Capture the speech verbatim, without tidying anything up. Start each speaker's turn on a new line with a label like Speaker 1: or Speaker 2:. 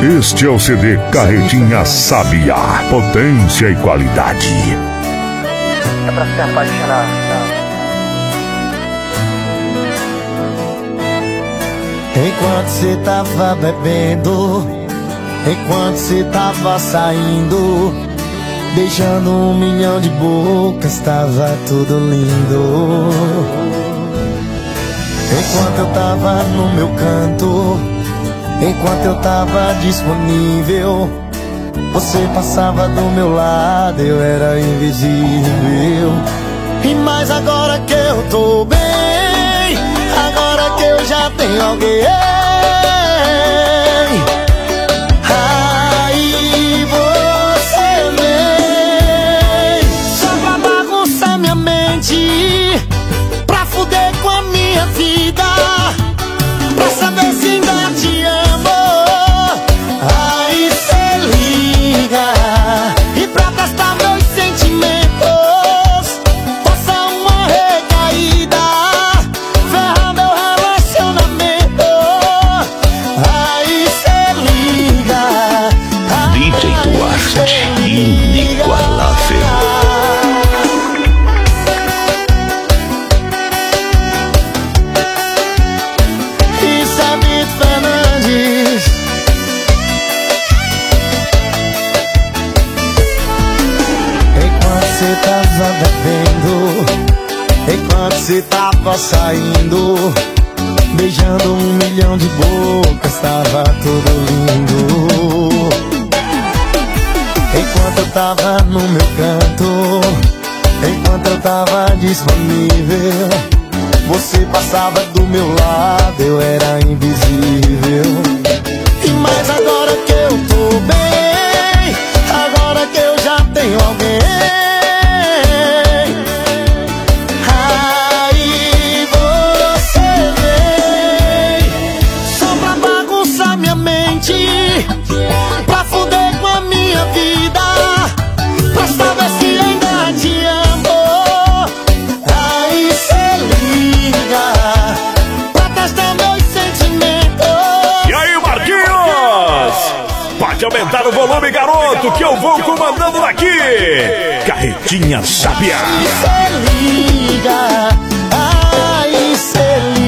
Speaker 1: Este é o C D Carretinha Sabiá, potência e qualidade.
Speaker 2: É pra se apaixonar.
Speaker 3: Enquanto cê tava bebendo, enquanto cê tava saindo, beijando um milhão de bocas, tava tudo lindo. Enquanto eu tava no meu canto, enquanto eu tava disponível, você passava do meu lado, eu era invisível. E mais agora que eu tô bem, agora que eu já tenho alguém, aí você vem só pra bagunçar minha mente, pra fuder com a minha vida, pra saber se ainda te amo. Aí cê liga e pra testar meus sentimentos, passa uma recaída, ferra meu relacionamento. Aí cê liga,
Speaker 1: D J Duarte, inigualável.
Speaker 3: Isso é Vitor Fernandes. Enquanto cê tava bebendo, enquanto cê tava saindo, beijando um milhão de bocas, tava tudo lindo. Enquanto eu tava no meu canto, enquanto eu tava disponível, você passava do meu lado, eu era invisível. E mais agora que eu tô bem, agora que eu já tenho alguém, aí você vem só pra bagunçar minha mente, pra fuder com a minha vida, pra saber se ainda te amo. Aí cê liga pra testar meus sentimentos.
Speaker 1: E aí, Marquinhos? Pode aumentar o volume, garoto, que eu vou comandando daqui. Carretinha Sabiá.
Speaker 3: Aí cê liga, aí cê liga.